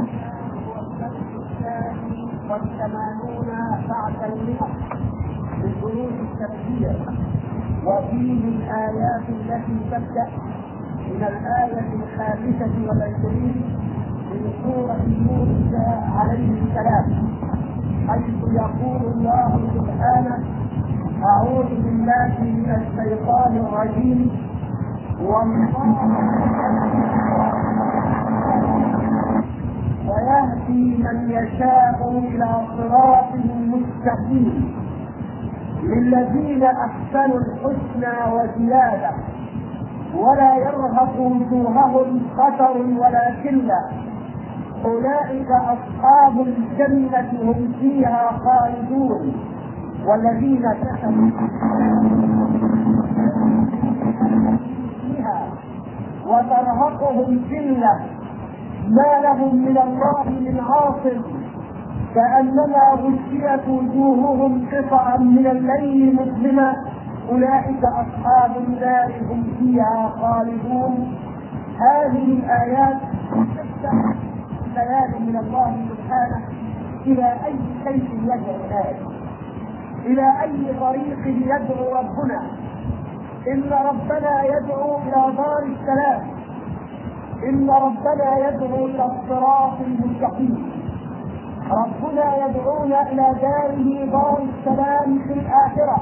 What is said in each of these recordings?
والثمانون بعد المئة من بنود التفسير، وفيه الآيات التي تبدأ من الآية 25 من سورة يونس عليه السلام، حيث يقول الله سبحانه: أعوذ بالله من الشيطان الرجيم، ويهدي من يشاء إلى صراط مستقيم للذين أحسنوا الحسنى وزيادة ولا يرهق وجوههم قتر ولا ذلة أولئك أصحاب الجنة هم فيها خالدون والذين كفروا فيها وترهقهم ذلة ما لهم من الله من عاصم كأنما غشيت وجوههم قطعا من الليل مظلما أولئك أصحاب النار هم فيها خالدون. هذه الآيات تفتح بيان من الله سبحانه إلى أي شيء يدعو الناس، إلى أي طريق يدعو ربنا. إن ربنا يدعو إلى دار السلام، إن ربنا يدعو إلى الصراط المستقيم، ربنا يدعونا إلى داره دار السلام في الآخرة،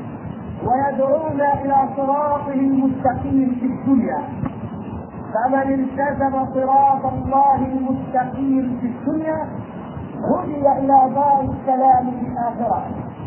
ويدعونا إلى صراطه المستقيم في الدنيا. فمن التزم صراط الله المستقيم في الدنيا هدي إلى دار السلام في الآخرة.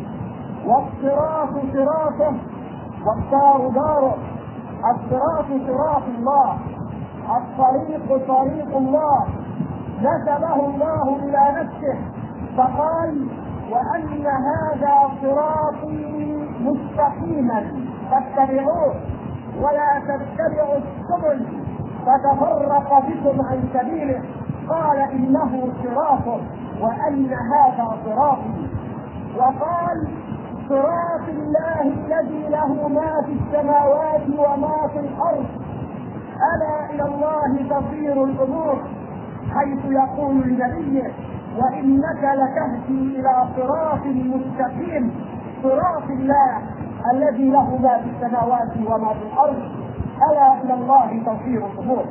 والصراط صراطه والدار داره، الصراط صراط الله، الطريق طريق الله، نسبه الله إلى نفسه فقال: وأن هذا صراطي مستقيما فاتبعوه ولا تتبعوا السبل فتفرق بكم عن سبيله. قال: إنه صراط وأن هذا صراطي. وقال: صراط الله الذي له ما في السماوات وما في الأرض ألا إلى الله تصير الأمور، حيث يقول لنبيه: وإنك لتهدي إلى صراط مستقيم، صراط الله الذي له ما في السماوات وما في الأرض ألا إلى الله تصير الأمور.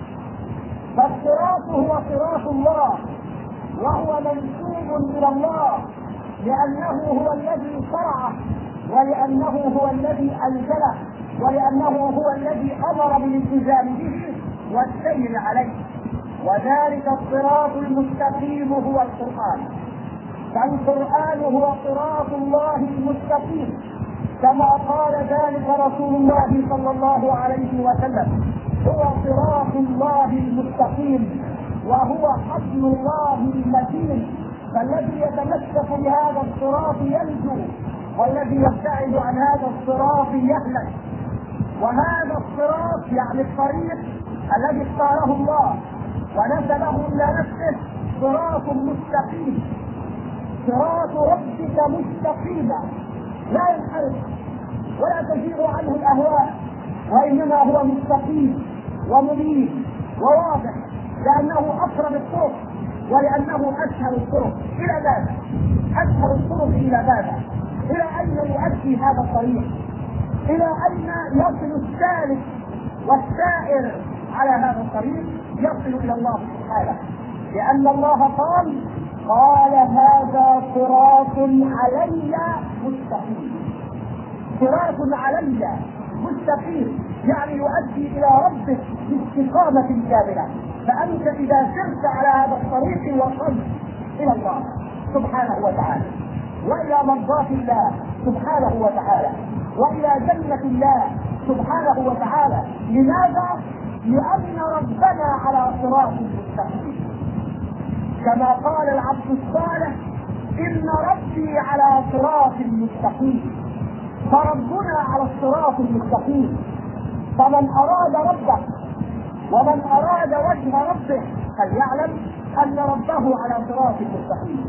فالصراط هو صراط الله، وهو منسوب إلى الله لأنه هو الذي شرعه، ولأنه هو الذي أنزله، ولأنه هو الذي أمر بالالتزام به والسير عليه. وذلك الصراط المستقيم هو القرآن، فالقرآن هو صراط الله المستقيم، كما قال ذلك رسول الله صلى الله عليه وسلم: هو صراط الله المستقيم وهو حبل الله المتين، فالذي يتمسك بهذا الصراط ينجو، والذي يبتعد عن هذا الصراط يهلك. وهذا الصراط يعني الطريق الذي اختاره الله ونسبه الى نفسه صراط مستقيم. صراط ربك مستقيما لا ينحرف ولا تزيغ عنه الاهواء، وانما هو مستقيم ومبين وواضح، لانه اقرب الطرق ولانه اسهل الطرق. الى ماذا؟ اسهل الطرق الى ماذا؟ الى اين يؤدي هذا الطريق؟ الى اين يصل السالك والسائر على هذا الطريق؟ يصل الى الله سبحانه، لان الله قال: هذا صراط علي مستقيم. صراط علي مستقيم يعني يؤدي الى ربك باستقامة كاملة. فانت اذا سرت على هذا الطريق وصلت الى الله سبحانه وتعالى، والى مرضاة الله سبحانه وتعالى، والى جنة الله سبحانه وتعالى. لماذا؟ لأن ربنا على صراط مستقيم، كما قال العبد الصالح: إن ربي على صراط مستقيم. فربنا على الصراط المستقيم. فمن أراد ربه ومن أراد وجه ربه فليعلم أن ربه على صراط مستقيم.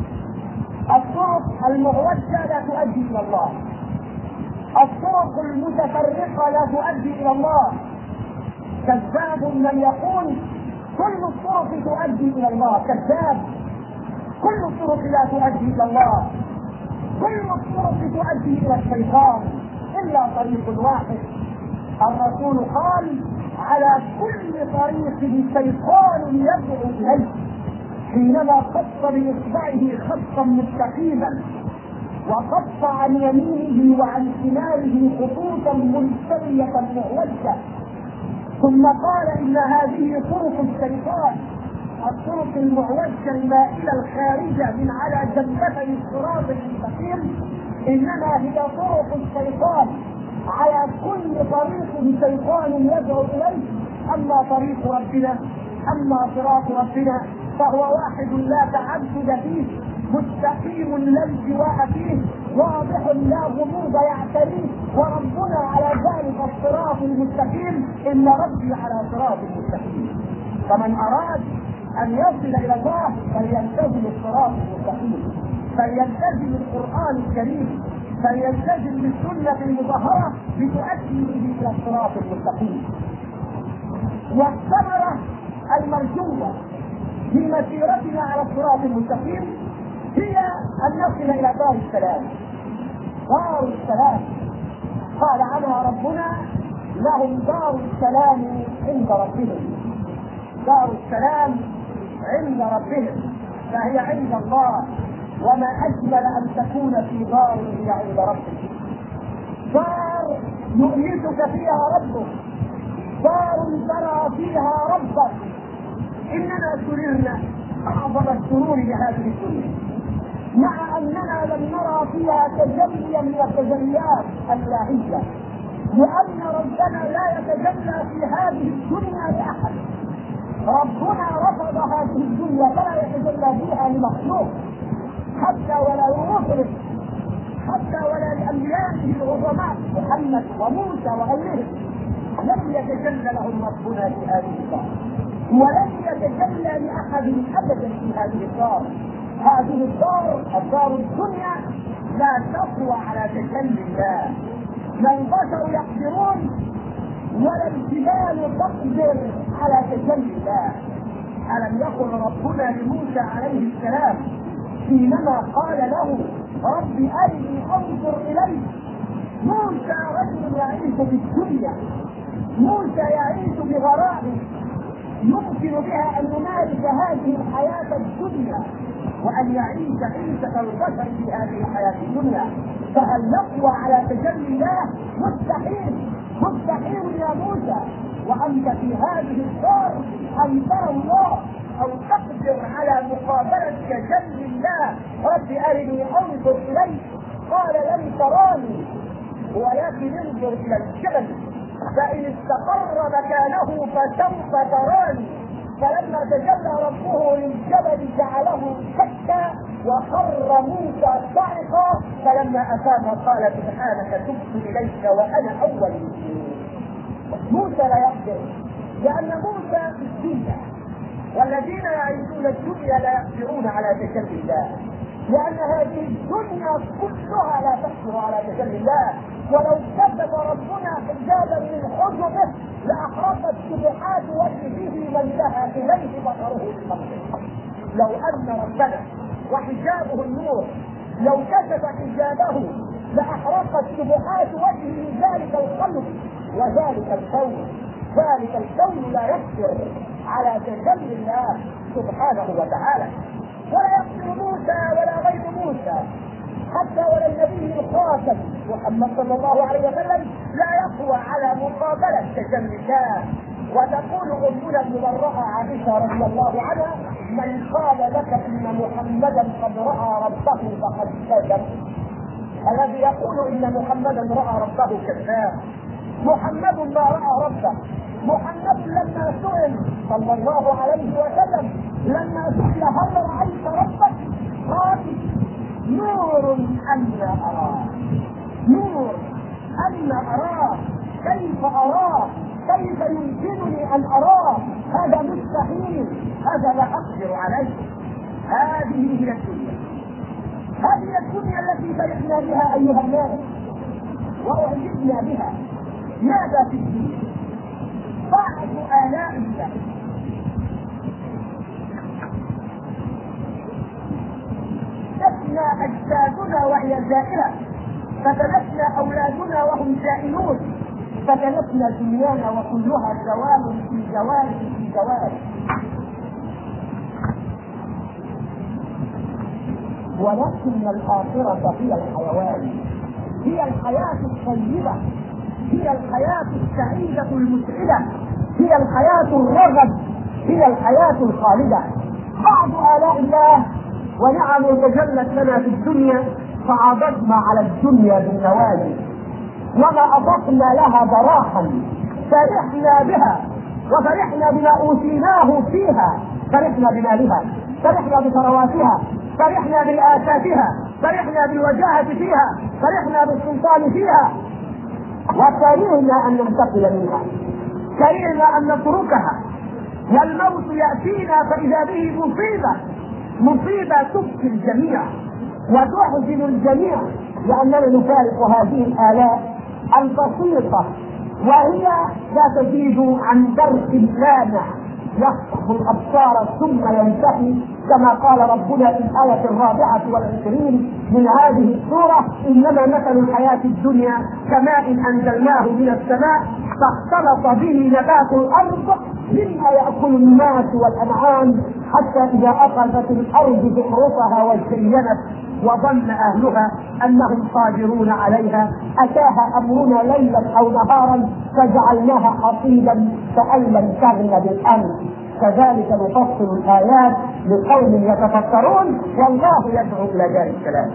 الطرق المعوجة لا تؤدي إلى الله، الطرق المتفرقة لا تؤدي إلى الله. كذاب من يقول كل الطرق تؤدي الى الله، كذاب. كل الطرق لا تؤدي الى الله، كل الطرق تؤدي الى الشيطان الا طريق واحد. الرسول قال: على كل طريق شيطان يدعو اليه، حينما خط باصبعه خطا مستقيما وخط عن يمينه وعن شماله خطوطا منسويه معوجه، ثم قال: ان هذه طرق الشيطان، الطرق المعوجه المائله الخارجه من على جنبتي الصراط المستقيم، انما هي طرق الشيطان. على كل طريق شيطان يدعو اليه. اما طريق ربنا، اما صراط ربنا فهو واحد لا تعدد فيه، مستقيم لا التواء فيه، واضح لا غموض يعتريه، وربنا على ذلك الصراط المستقيم. ان ربي على صراط مستقيم. فمن اراد ان يصل الى الله فليلتزم الصراط المستقيم، فليلتزم القران الكريم، فليلتزم بالسنه المطهره لتؤدي به الى الصراط المستقيم. والثمره المرجوه في مسيرتنا على الصراط المستقيم هي ان نصل الى دار السلام. دار السلام قال عنها ربنا: لهم دار السلام عند ربهم. دار السلام عند ربهم، فهي عند الله، وما اجمل ان تكون في دار هي عند ربك. دار يؤيدك فيها ربك، دار ترى فيها ربك. اننا سررنا اعظم السرور بهذه الدنيا، مع اننا لم نرى فيها تجليا من التجليات الالهيه، لان ربنا لا يتجلى في هذه الدنيا لاحد. ربنا رفض هذه الدنيا فلا يتجلى فيها لمخلوق، حتى ولا لرسله، حتى ولا لانبيائه العظماء محمد وموسى وغيرهم. لم يتجلى لهم ربنا في هذه الدار، ولن يتجلى لاحد ابدا في هذه الدار. هذه الدار، الدار الدنيا، لا تقوى على تجلي الله. لا البشر يقدرون ولا الجبال تقدر على تجلي الله. ألم يقل ربنا لموسى عليه السلام حينما قال له: رب أرني أنظر إليك؟ موسى رجل يعيش بالدنيا، موسى يعيش بغرائز يمكن بها أن يمارس هذه الحياة الدنيا وأن يعيش عيشة البشر في هذه الحياة الدنيا. فهل نقوى على تجلي الله؟ مستحيل، مستحيل يا موسى، وأنت في هذه الدار أن ترى الله أو تقدر على مقابلة تجلي الله. رب أرني أنظر إليك. قال: لن تراني ولكن انظر إلى الجبل فإن استقر مكانه فسوف تراني. فلما تجلى ربه للجبل جعله شكا وخر موسى صعقا، فلما أفاق قال: سبحانك تبت إليك وأنا أول المسلمين. موسى لا يقدر، لأن موسى في الدنيا، والذين يعيشون الدنيا لا يقدرون على تجلي الله، لأن هذه الدنيا كلها لا تقدر على تجلي الله. ولو كتب ربنا حجابا من حجبه لأحرقت سبحات وجهه وانتهى إليه بصره بالقبر. لو أن ربنا وحجابه النور لو كشف حجابه لأحرقت سبحات وجهه ذلك القلب وذلك الكون. ذلك الكون لا يقدر على تجلي الله سبحانه وتعالى، ولا يقدر موسى ولا غير موسى، حتى ولا النبي الخاتم محمد صلى الله عليه وسلم لا يقوى على مقابلة تجلي الله. وتقول أمنا المبرأة عائشة رضي الله عنها: من قال لك إن محمدا قد رأى ربه فقد كذب. الذي يقول إن محمدا رأى ربه كذاب. محمد ما رأى ربه. محمد لما سئل صلى الله عليه وسلم، لما سئل هل رأيت ربك؟ قال: نور أنا أراه. نور أنا أراه. كيف أراه؟ كيف يمكنني أن أراه؟ هذا مستحيل، هذا لا أقدر عليه. هذه هي الدنيا، هذه الدنيا التي فرحنا بها أيها الناس وأعجبنا بها. ماذا في الدنيا؟ بعض آلاء الله، أنفسنا وهي زائلة، فتلتنا أولادنا وهم زائلون، فتلتنا دنيانا وكلها زوال في زوال في زوال. ولكن الآخرة هي الحيوان، هي الحياة الطيبة، هي الحياة السعيدة المسعدة، هي الحياة الرغد، هي الحياة الخالدة. بعض آلاء الله ونعمه تجلت لنا في الدنيا فعضدنا على الدنيا بالنوازل وما أضفنا لها براحا، فرحنا بها وفرحنا بما أوتيناه فيها، فرحنا بمالها، فرحنا بثرواتها، فرحنا برئاساتها، فرحنا بالوجاهة فيها، فرحنا بالسلطان فيها، وكرهنا أن ننتقل منها، كرهنا أن نتركها، والموت يأتينا فإذا به مصيبة تبكي الجميع وتحزن الجميع، لأننا نفارق هذه الآلاء البسيطة وهي لا تزيد عن درس لامع يخطف الأبصار ثم ينتهي، كما قال ربنا في الآية 24 من هذه السورة: إنما مثل الحياة الدنيا كماء أنزلناه من السماء فاختلط به نبات الأرض مما يأكل الناس والأنعام حتى إذا أخذت الأرض زخرفها وزينت وظن أهلها أنهم قادرون عليها أتاها أمرنا ليلا أو نهارا فجعلناها حصيدا كأن لم تغن بالأمس. كذلك نفصل الآيات لقوم يتفكرون، والله يدعو إلى دار السلام.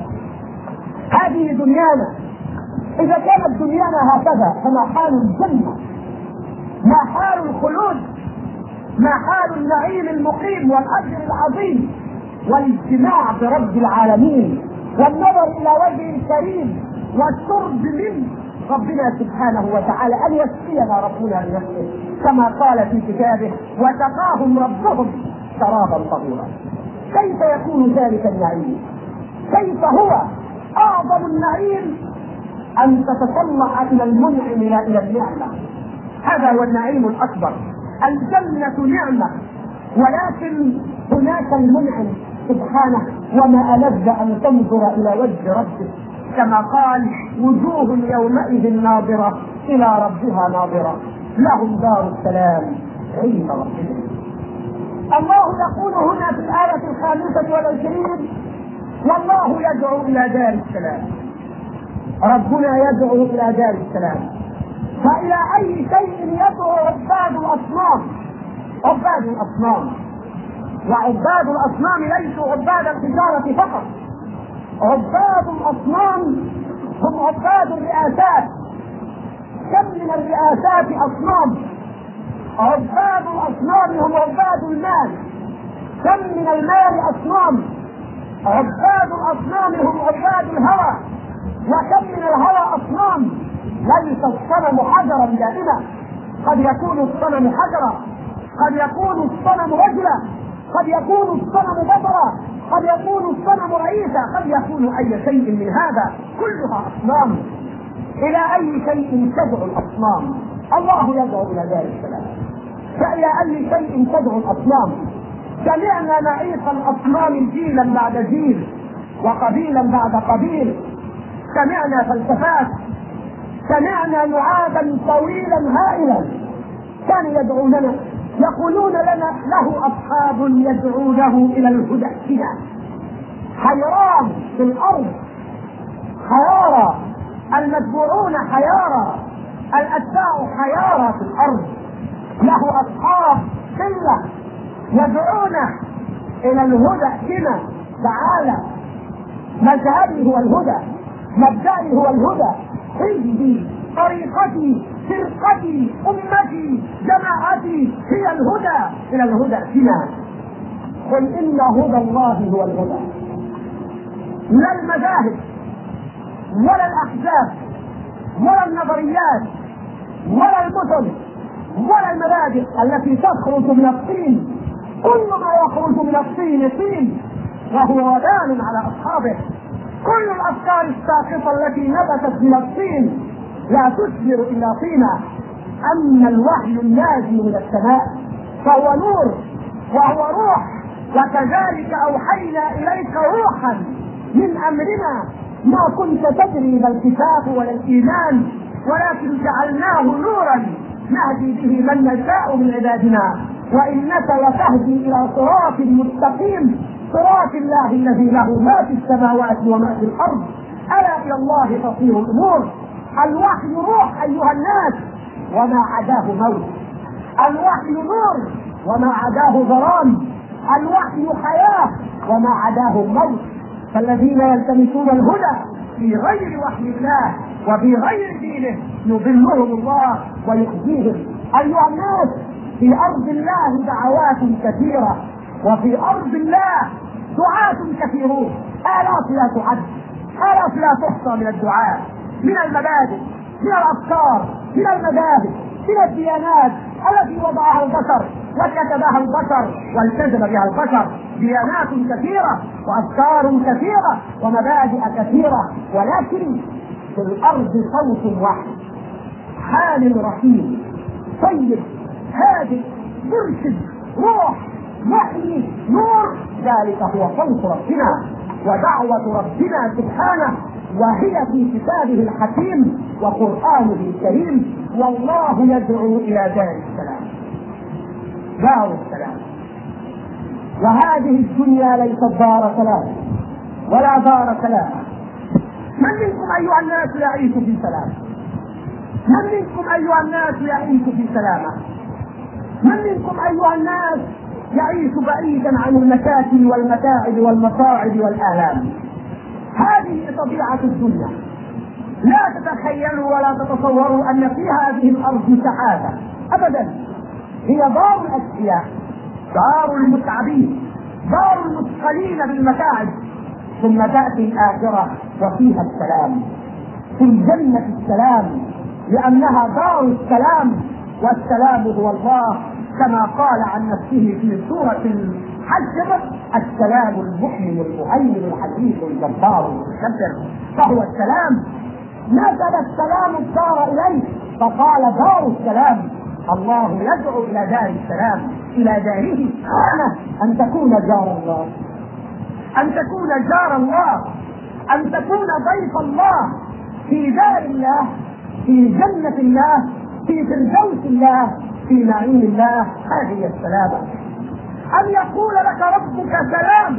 هذه دنيانا، إذا كانت دنيانا هكذا فما حال الجنة؟ ما حال الخلود؟ ما حال النعيم المقيم والأجر العظيم والاجتماع برب العالمين والنظر إلى وجه الكريم والشرب من ربنا سبحانه وتعالى، أن يسقينا ربنا بنفسه كما قال في كتابه: وسقاهم ربهم شرابا طهورا. كيف يكون ذلك النعيم؟ كيف هو أعظم النعيم أن تتطلع إلى المنعم لا إلى النعمة؟ هذا هو النعيم الأكبر. الجنة نعمة، ولكن هناك المنعم سبحانه، وما ألذ أن تنظر إلى وجه ربك، كما قال: وجوه يومئذ ناظرة إلى ربها ناظرة لهم دار السلام عند ربهم. الله يقول هنا في الآية 25: والله يدعو إلى دار السلام. ربنا يدعو إلى دار السلام. فإلى أي شيء يدعو عباد الأصنام؟ عباد الأصنام، وعباد الأصنام ليسوا عباد الحجارة فقط، عباد الأصنام هم عباد الرئاسات. كم من الرئاسات أصنام؟ عباد الأصنام هم عباد المال. كم من المال أصنام؟ عباد الأصنام هم عباد الهوى. وكم من الهوى أصنام. ليس الصنم حجرا دائما، قد يكون الصنم حجرا، قد يكون الصنم رجلا، قد يكون الصنم بطرا، قد يكون الصنم رئيسا، قد يكون أي شيء من هذا، كلها أصنام. إلى أي شيء تدعو الأصنام؟ الله يدعو إلى دار السلام. فإلى أي شيء تدعو الأصنام؟ سمعنا نعيق الأصنام جيلا بعد جيل وقبيلا بعد قبيل، سمعنا فلسفات، سمعنا لعابا طويلا هائلا كانوا يدعوننا، يقولون لنا: له أصحاب يدعونه إلى الهدى ائتنا. حيران في الأرض، حيارى، المتبوعون حيارى، الأتباع حيارى في الأرض. له أصحاب قلة يدعونه إلى الهدى ائتنا، تعالى. مذهبي هو الهدى، مبدئي هو الهدى، حزبي، طريقتي، فرقتي، أمتي، جماعتي هي الهدى، إلى الهدى ائتنا. قل إن هدى الله هو الهدى. لا المذاهب ولا الأحزاب ولا النظريات ولا المثل ولا المبادئ التي تخرج من الطين. كل ما يخرج من الطين طين وهو وبال على أصحابه. كل الأفكار الساقطة التي نبتت من الطين لا تثمر إلا طينا. أما الوحي النازل من السماء فهو نور وهو روح، وكذلك أوحينا إليك روحا من أمرنا ما كنت تدري ما الكتاب ولا الإيمان، ولكن جعلناه نورا نهدي به من نشاء من عبادنا، وإنك لتهدي إلى صراط مستقيم، صراط الله الذي له ما في السماوات وما في الأرض، ألا إلى الله تصير الأمور. الوحي روح أيها الناس وما عداه موت، الوحي نور وما عداه ظلام، الوحي حياة وما عداه موت. فالذين يلتمسون الهدى في غير وحي الله وفي غير دينه يضلهم الله ويخزيهم. أيها الناس، في أرض الله دعوات كثيرة، وفي أرض الله دعاة كثيرون، آلاف لا تعد، آلاف لا تحصى من الدعاء، من المبادئ، من الأفكار، من المذاهب، من الديانات التي وضعها البشر وكتبها البشر والتزم بها البشر. ديانات كثيرة وأفكار كثيرة ومبادئ كثيرة، ولكن في الأرض صوت واحد، حال رحيم طيب هادئ مرشد روح يحيي نور، ذلك هو صوت ربنا ودعوة ربنا سبحانه، وهي في كتابه الحكيم وقرآنه الكريم. والله يدعو إلى دار السلام، دار السلام. وهذه الدنيا ليست دار سلام ولا دار سلام. من منكم أيها الناس يعيش في سلام؟ من منكم أيها الناس يعيش في سلامة؟ من منكم أيها الناس يعيش بعيدا عن المشاكل والمتاعب والمصاعب والآلام؟ هذه طبيعة الدنيا. لا تتخيلوا ولا تتصوروا أن في هذه الأرض سعادة أبدا. هي دار الأشقياء، دار المتعبين، دار المثقلين بالمتاعب، ثم تأتي الآخرة وفيها السلام، في الجنة السلام، لأنها دار السلام، والسلام هو الله كما قال عن نفسه في سورة الحشر: السلام المؤمن المهيمن الحكيم الجبار المتكبر. فهو السلام، نزل السلام الدار إليه فقال دار السلام. الله يدعو إلى دار السلام، إلى داره سبحانه، أن تكون جار الله، أن تكون جار الله، أن تكون ضيف الله في دار الله، في جنة الله، في فردوس الله، في نعيم الله. هذه السلامة. أن يقول لك ربك سلام،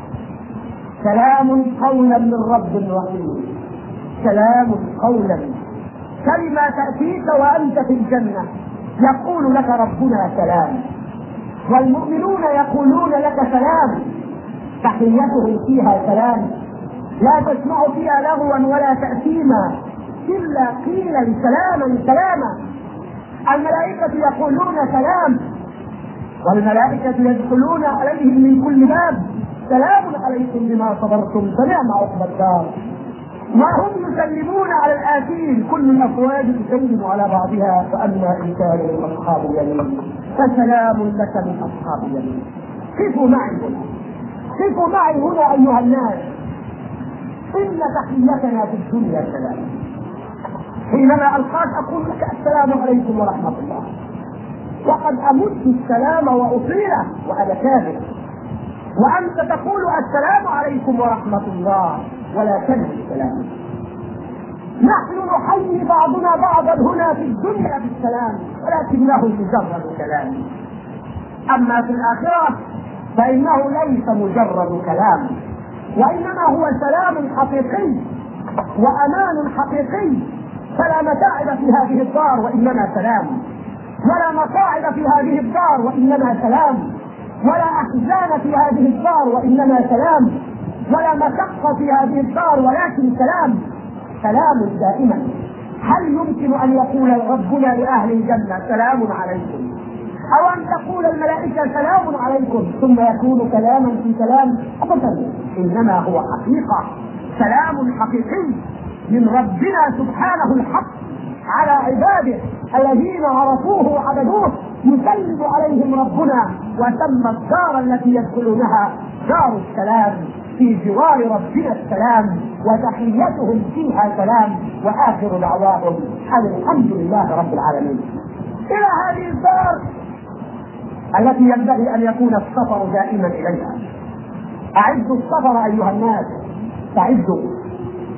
سلام قولا من رب رحيم، سلام قولا. كلمة تأتيك وأنت في الجنة يقول لك ربنا سلام، والمؤمنون يقولون لك سلام، تحيتهم فيها سلام، لا تسمع فيها لغوا ولا تأثيما إلا قيلا سلاما سلاما. الملائكة يقولون سلام، والملائكة يدخلون عليهم من كل باب: سلام عليكم بما صبرتم فنعم عقبى الدار. وهم يسلمون على الآتين، كل الأفواج تسلم على بعضها، فأما إن كان من أصحاب اليمين فسلام لك من أصحاب اليمين. قفوا معي هنا، قفوا معي هنا أيها الناس. إن تحيتنا في الدنيا سلام. حينما ألقاك أقول لك السلام عليكم ورحمة الله، وقد أمد السلام وأطيله وأنا كاذب، وأنت تقول السلام عليكم ورحمة الله ولا تنهي السلام. نحن نحيي بعضنا بعضا هنا في الدنيا بالسلام، ولكنه مجرد كلام. أما في الآخرة فإنه ليس مجرد كلام، وإنما هو سلام حقيقي وأمان حقيقي. فلا متاعب في هذه الدار وإنما سلام، ولا مصاعب في هذه الدار وإنما سلام، ولا أحزان في هذه الدار وإنما سلام، ولا مشقة في هذه الدار ولكن سلام، سلام دائما. هل يمكن أن يقول ربنا لأهل الجنة سلام عليكم، أو أن تقول الملائكة سلام عليكم ثم يكون كلاما في كلام؟ أبدا، إنما هو حقيقة، سلام حقيقي من ربنا سبحانه الحق على عباده الذين عرفوه وعبدوه. يسلم عليهم ربنا، وسمى الدار التي يدخلونها دار السلام، في جوار ربنا السلام، وتحيتهم فيها سلام، وآخر دعواهم أن الحمد لله رب العالمين. إلى هذه الدار التي ينبغي أن يكون السفر دائما إليها. أعدوا السفر أيها الناس، تعدوا،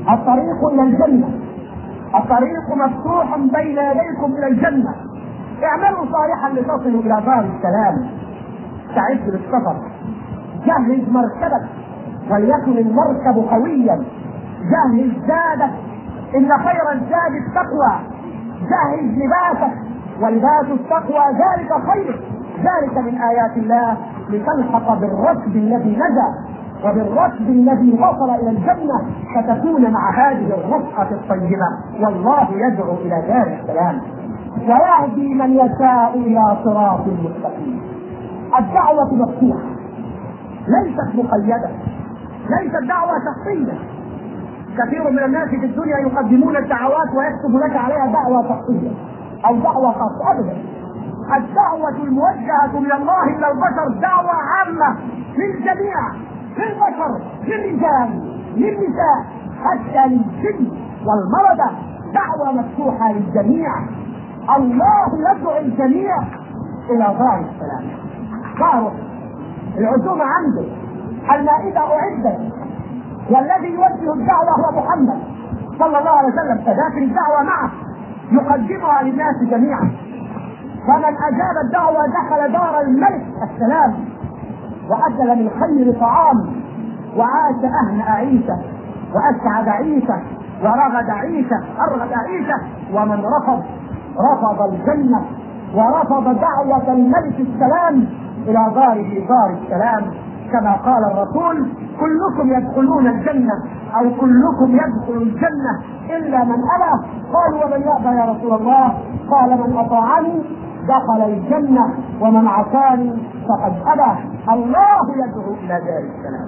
الطريق الى الجنه، الطريق مفتوح بين يديكم الى الجنه. اعملوا صالحا لتصلوا الى دار السلام. استعد للسفر، جهز مركبك وليكن المركب قويا، جهز زادك ان خير الزاد التقوى، جهز لباسك ولباس التقوى ذلك خير، ذلك من ايات الله لتلحق بالركب الذي نجا وبالركب الذي وصل الى الجنه، فتكون مع هذه الرفقه الطيبه، والله يدعو الى دار السلام ويهدي من يشاء الى صراط مستقيم. الدعوه مفتوحه ليست مقيده، ليست دعوه شخصيه. كثير من الناس في الدنيا يقدمون الدعوات ويكتب لك عليها دعوه شخصيه او دعوه خاصه. ابدا، الدعوه الموجهه من الله الى البشر دعوه عامه للجميع، للبشر، للرجال، للنساء، حتى للجن والمرضى، دعوه مفتوحه للجميع. الله يدعو الجميع الى دار السلام. داره العزومه عنده، المائده اعدت، والذي يوجه الدعوه هو محمد صلى الله عليه وسلم، فذاك الدعوه معه يقدمها للناس جميعا. فمن اجاب الدعوه دخل دار الملك السلام واكل من خير طعام وعاش اهنأ عيشه واسعد عيشه ورغد عيشه ارغد عيشه. ومن رفض الجنه ورفض دعوه الملك السلام الى داره دار السلام، كما قال الرسول: كلكم يدخلون الجنه او كلكم يدخل الجنه الا من ابى. قالوا: ومن يأبى يا رسول الله؟ قال: من اطاعني دخل الجنه ومن عصاني فقد ابى. الله يدعو الى دار السلام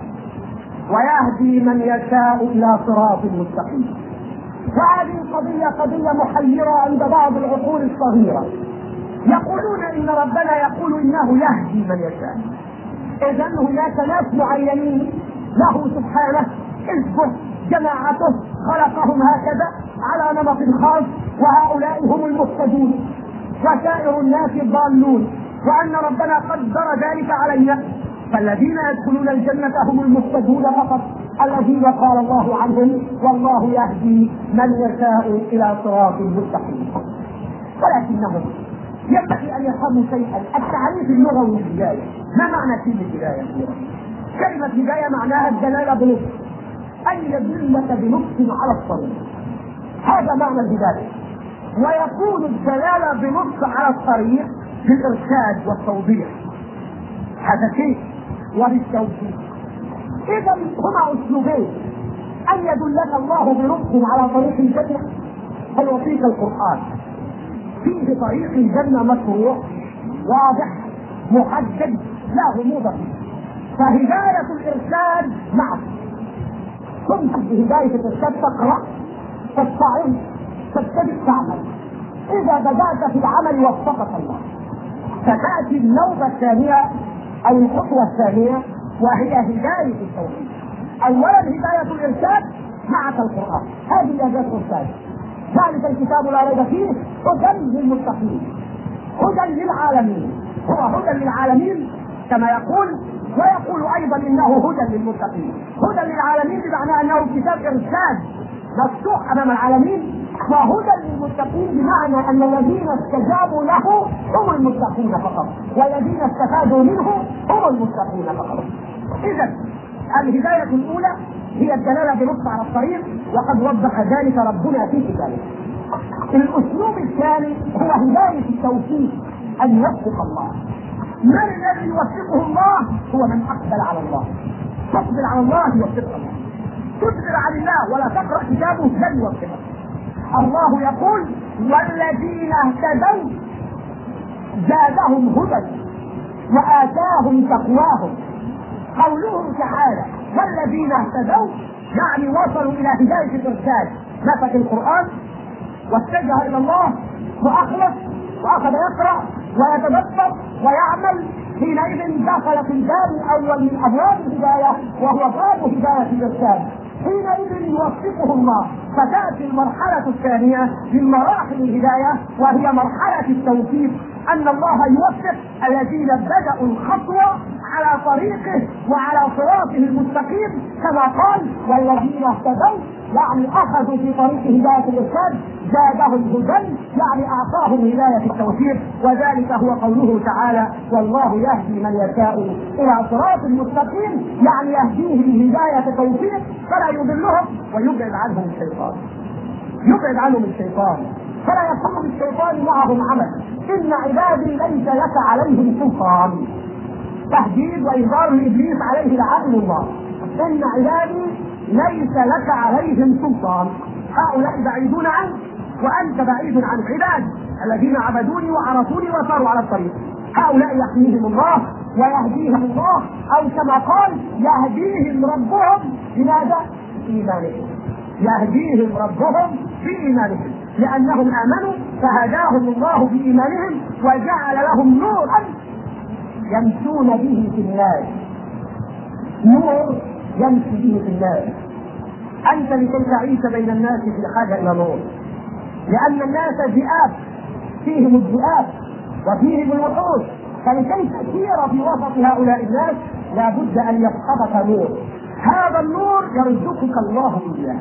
ويهدي من يشاء الى صراط مستقيم. وهذه قضيه محيره عند بعض العقول الصغيره، يقولون ان ربنا يقول انه يهدي من يشاء، اذا هناك ناس معينين له سبحانه حزبه جماعته خلقهم هكذا على نمط خاص، وهؤلاء هم المهتدون وسائر الناس الضالون، وان ربنا قدر ذلك علينا، فالذين يدخلون الجنه هم المهتدون فقط، الذين قال الله عنهم: والله يهدي من يشاء الى صراط مستقيم. ولكنهم ينبغي ان يفهموا شيئا، التعريف اللغوي للهدايه. ما معنى كلمه هدايه؟ كلمه هدايه معناها الدلاله بلطف، ان يدلك بلطف على الطريق، هذا معنى الهدايه. ويكون الدلاله بلطف على الطريق بالارشاد والتوضيح، هذا شيء، وبالتوفيق. اذا هما اسلوبين: ان يدلك الله بلطف على طريق الجنه، فيعطيك القران فيه طريق الجنه مشروع واضح محدد لا غموض فيه، فهدايه الارشاد معك. كنت بهدايه الارشاد تقرا، تستعين، تبتدئ تعمل. اذا بدات في العمل وفقك الله، فتاتي النوبه الثانيه او الخطوه الثانيه، وهي هدايه التوحيد. اولا هدايه الارشاد معك القران، هذه اداه الارشاد. ذلك الكتاب لا ريب فيه هدى للمتقين، هدى للعالمين. هو هدى للعالمين كما يقول، ويقول ايضا انه هدى للمتقين. هدى للعالمين بمعنى انه كتاب ارشاد مفتوح امام العالمين، وهدى للمتقين بمعنى ان الذين استجابوا له هم المتقون فقط، والذين استفادوا منه هم المتقون فقط. اذا الهدايه الاولى هي الدلاله بلطف على الطريق، وقد وضح ذلك ربنا في كتابه. الاسلوب الثاني هو هدايه التوفيق، ان يوفق الله. من الذي يوفقه الله؟ هو من اقبل على الله. تقبل على الله يوفقك الله، تقبل على الله ولا تقرا كتابه لن يوفقك. الله يقول: والذين اهتدوا زادهم هدى واتاهم تقواهم. قوله تعالى والذين اهتدوا يعني وصلوا الى هدايه الارشاد، مسك القران واتجه الى الله واخلص واخذ يقرا ويتدبر ويعمل، حينئذ دخل في الباب الاول من ابواب الهدايه وهو باب هدايه الارشاد. حينئذ يوفقه الله، فتاتي المرحله الثانيه من مراحل الهدايه وهي مرحله التوفيق، ان الله يوفق الذين بداوا الخطوه على طريقه وعلى صراطه المستقيم، كما قال والذين اهتدوا يعني اخذوا في طريق هدايه الارشاد زادهم هدى، يعني اعطاهم هدايه التوفيق. وذلك هو قوله تعالى والله يهدي من يشاء الى صراط مستقيم، يعني يهديهم هدايه توفيق فلا يضلهم ويبعد عنهم الشيطان، يبعد عنهم الشيطان فلا يكون الشيطان معهم عمل. ان عبادي ليس لك عليهم سلطان، تهديد وانذار لابليس عليه لعائن الله. ان عبادي ليس لك عليهم سلطان، هؤلاء بعيدون عنك وانت بعيد عن العباد الذين عبدوني وعرفوني وصاروا على الطريق. هؤلاء يحميهم الله ويهديهم الله، او كما قال يهديهم ربهم بماذا؟ بايمانهم، يهديهم ربهم بايمانهم، لانهم امنوا فهداهم الله بايمانهم وجعل لهم نورا يمشون به في الناس، نور يمشي به في الناس. انت لكي تعيش بين الناس في حاجه الى نور، لان الناس ذئاب، فيهم الذئاب وفيهم الوحوش، فلكي تسير في وسط هؤلاء الناس لابد ان يصحبك نور. هذا النور يرزقك الله اياه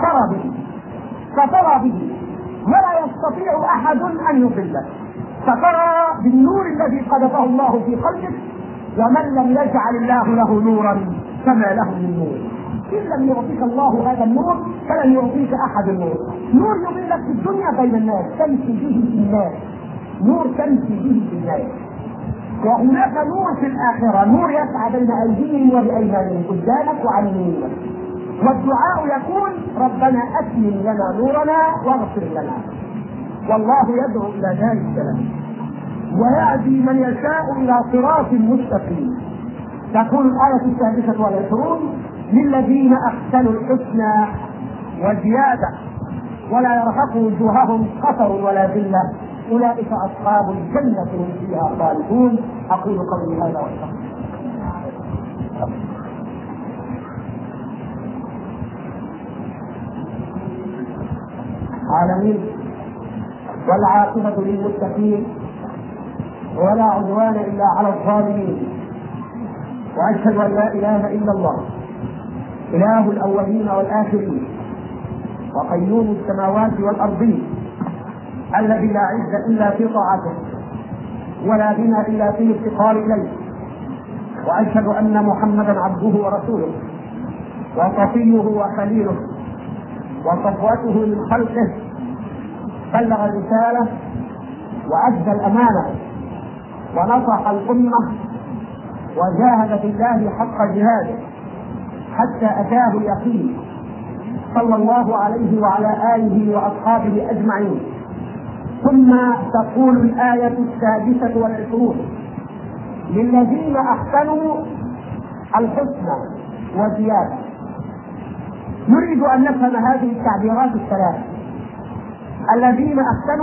فترى به ولا يستطيع احد ان يضلك، فترى بالنور الذي قذفه الله في قلبك. ومن لم يجعل الله له نورا فما له من نور. ان لم يعطيك الله هذا النور فلن يعطيك احد النور. نور يضلك في الدنيا بين الناس، تمشي به في الناس، نور تمشي به في الناس. وهناك نور في الاخره، نور يسعى بين ايديهم وبايمانهم قدامك وعن يمينك. والدعاء يكون ربنا اتمم لنا نورنا واغفر لنا. والله يدعو الى دار السلام ويهدي من يشاء الى صراط مستقيم. تكون الايه 26 للذين احسنوا الحسنى وزياده ولا يرهق وجوههم قتر ولا ذله اولئك اصحاب الجنه هم فيها خالدون. اقول قولي هذا واستغفر. عالمين، والعاقبة للمتقين ولا عدوان إلا على الظالمين. وأشهد أن لا إله إلا الله إله الأولين والآخرين وقيوم السماوات والأرضين الذي لا عز إلا في طاعته ولا غنى إلا في الافتقار إليه. وأشهد أن محمدا عبده ورسوله وصفيه وخليله وصفوته من خلقه، بلغ الرسالة وأدى الأمانة ونصح الأمة وجاهد في الله حق جهاده حتى أتاه اليقين، صلى الله عليه وعلى آله وأصحابه أجمعين. ثم تقول الآية 26 للذين أحسنوا الحسنى وزيادة. نريد أن نفهم هذه التعبيرات الثلاث: الذين أحسنوا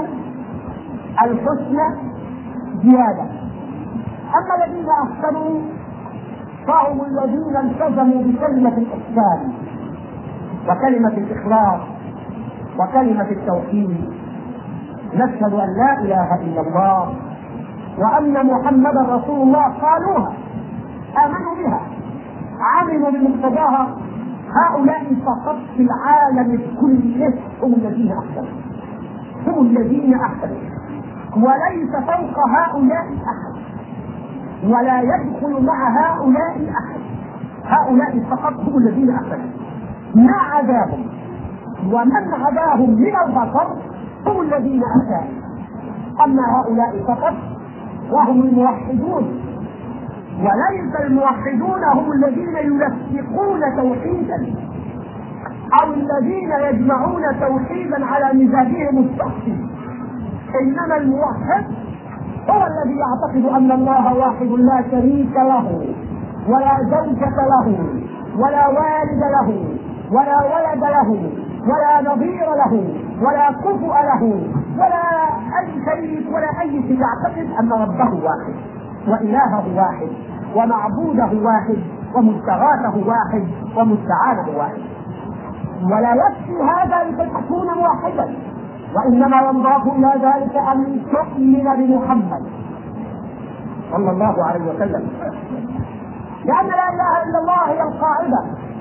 الحسنى زيادة. أما الذين أحسنوا فهم الذين التزموا بكلمة الإحسان وكلمة الإخلاص وكلمة التوحيد. نشهد أن لا إله إلا الله وأن محمدا رسول الله، قالوها، آمنوا بها، عملوا بمقتضاها. هؤلاء فقط في العالم كله هم الذين أحسنوا، هم الذين أحسنوا، وليس فوق هؤلاء أحد ولا يدخل مع هؤلاء أحد. هؤلاء فقط هم الذين أحسنوا، ما عداهم ومن عداهم من البشر هم الذين أحسنوا. أما هؤلاء فقط وهم الموحدون، وليس الموحدون هم الذين يلفقون توحيدا او الذين يجمعون توحيدا على مزاجهم الشخصي، انما الموحد هو الذي يعتقد ان الله واحد لا شريك له ولا زوجة له ولا والد له ولا ولد له ولا نظير له ولا كفؤ له ولا اي شيء ولا اي شيء، يعتقد ان ربه واحد وإلهه واحد ومعبوده واحد ومستغاثه واحد ومستعانه واحد. ولا يكفي هذا لكي تكون موحدا، وإنما ينضاف إلى ذلك أن تؤمن بمحمد صلى الله عليه وسلم لأن لا إله إلا الله هي القاعدة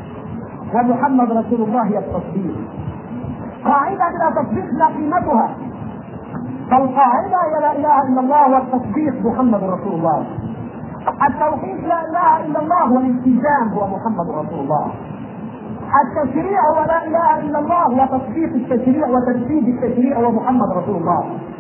ومحمد رسول الله هي التصديق. قاعدة بلا تصديق لا قيمتها، فالقاعدة هي لا إله إلا الله والتصديق محمد رسول الله. التوحيد لا إله إلا الله والالتزام هو محمد رسول الله. التشريع هو لا إله إلا الله وتصديق التشريع وتنفيذ التشريع هو محمد رسول الله.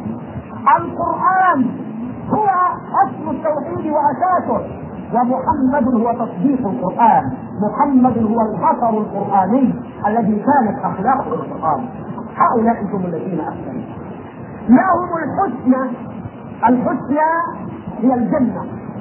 القرآن هو أصل التوحيد وأساسه، ومحمد هو تصديق القرآن. محمد هو البصر القرآني الذي كانت أخلاقه القرآن. هؤلاء هم الذين أحسنوا لهم الحسنى. الحسنى هي الجنة،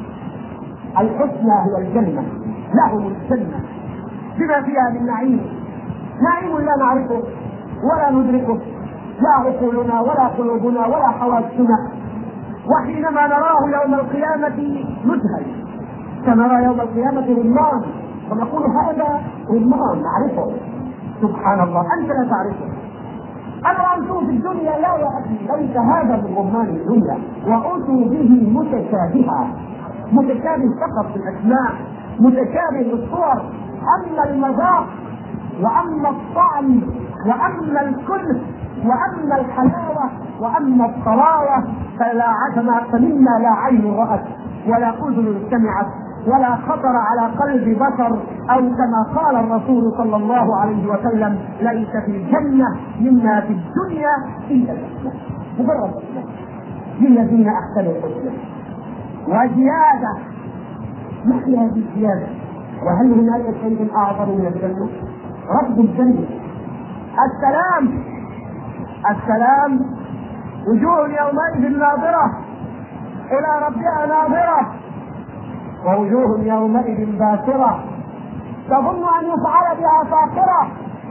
الحسنى هي الجنة، لهم الجنة بما فيها من نعيم، نعيم لا نعرفه ولا ندركه، لا عقولنا ولا قلوبنا ولا حواسنا، وحينما نراه يوم القيامة نذهل كنرى يوم القيامة رمان، ونقول هذا رمان نعرفه. سبحان الله، أنت لا تعرفه. أنا أنتم في الدنيا لا يأتي ليس هذا من رمان الدنيا، وأتوا به متشابها، متشابه فقط في الأسماء، متشابه في الصور، أما المذاق وأما الطعم وأما الكل وأما الحلاوة وأما الطراوة فمما لا عين رأت ولا أذن سمعت ولا خطر على قلب بشر، أو كما قال الرسول صلى الله عليه وسلم: ليس في الجنة مما في الدنيا إلا الحسنى، مجرد الحسنى للذين أحسنوا الحسنى وزيادة. ما هي هذه الزيادة؟ وهل هناك شيء أعظم من الجنة؟ رب الجنة السلام. السلام وجوه يومئذ ناظرة إلى ربها ناظرة، ووجوه يومئذ باسرة تظن أن يفعل بها فاقرة.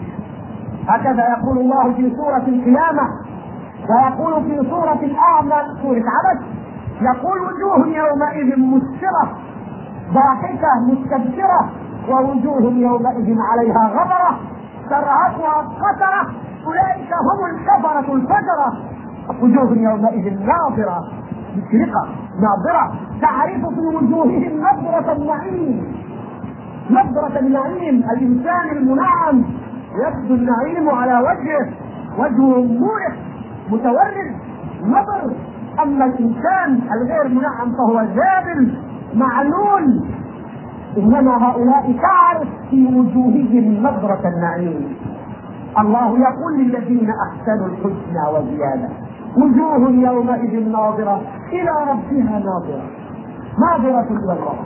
هكذا يقول الله في سورة القيامة، ويقول في سورة الأعمى سورة عبس، يقول: وجوه يومئذ مسفرة ضاحكة مستبشرة، ووجوه يومئذ عليها غبرة ترهقها قترة، أولئك هم الكفرة الفجرة. وجوه يومئذ ناظرة مشرقة ناظرة تعرف في وجوههم نظرة النعيم، نظرة النعيم. الإنسان المنعم يبدو النعيم على وجهه، وجهه مرح متورد نظر، أما الإنسان الغير منعم فهو زابل معلول. إنما هؤلاء تعرف في وجوههم نظرة النعيم. الله يقول للذين أحسنوا الحسنى وزيادة، وجوه يومئذ ناظرة إلى ربها ناظرة، ناظرة إلى الله.